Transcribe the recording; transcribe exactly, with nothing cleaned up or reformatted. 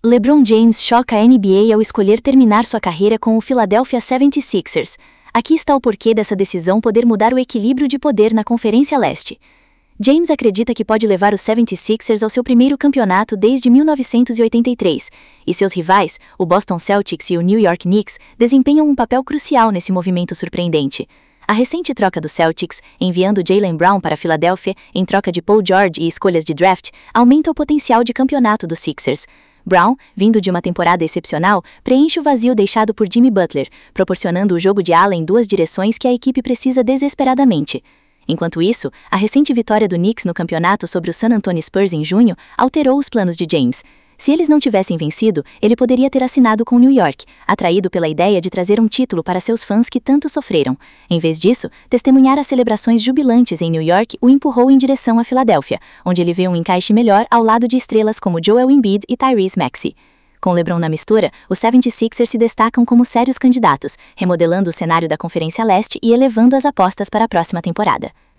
LeBron James choca a N B A ao escolher terminar sua carreira com o Philadelphia setenta e seis ers. Aqui está o porquê dessa decisão poder mudar o equilíbrio de poder na Conferência Leste. James acredita que pode levar os setenta e seis ers ao seu primeiro campeonato desde mil novecentos e oitenta e três, e seus rivais, o Boston Celtics e o New York Knicks, desempenham um papel crucial nesse movimento surpreendente. A recente troca do Celtics, enviando Jaylen Brown para a Filadélfia em troca de Paul George e escolhas de draft, aumenta o potencial de campeonato dos Sixers. Brown, vindo de uma temporada excepcional, preenche o vazio deixado por Jimmy Butler, proporcionando o jogo de ala em duas direções que a equipe precisa desesperadamente. Enquanto isso, a recente vitória do Knicks no campeonato sobre o San Antonio Spurs em junho alterou os planos de James. Se eles não tivessem vencido, ele poderia ter assinado com New York, atraído pela ideia de trazer um título para seus fãs que tanto sofreram. Em vez disso, testemunhar as celebrações jubilantes em New York o empurrou em direção à Filadélfia, onde ele vê um encaixe melhor ao lado de estrelas como Joel Embiid e Tyrese Maxey. Com LeBron na mistura, os setenta e seis ers se destacam como sérios candidatos, remodelando o cenário da Conferência Leste e elevando as apostas para a próxima temporada.